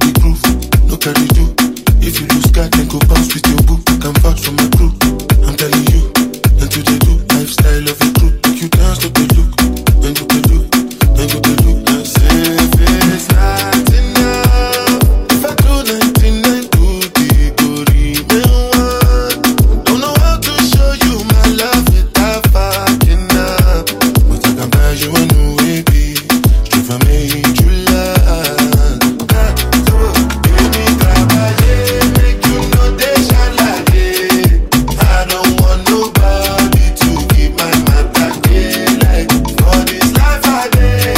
the groove, no carry you. If you lose card, then go bounce with your boo. Can vouch for my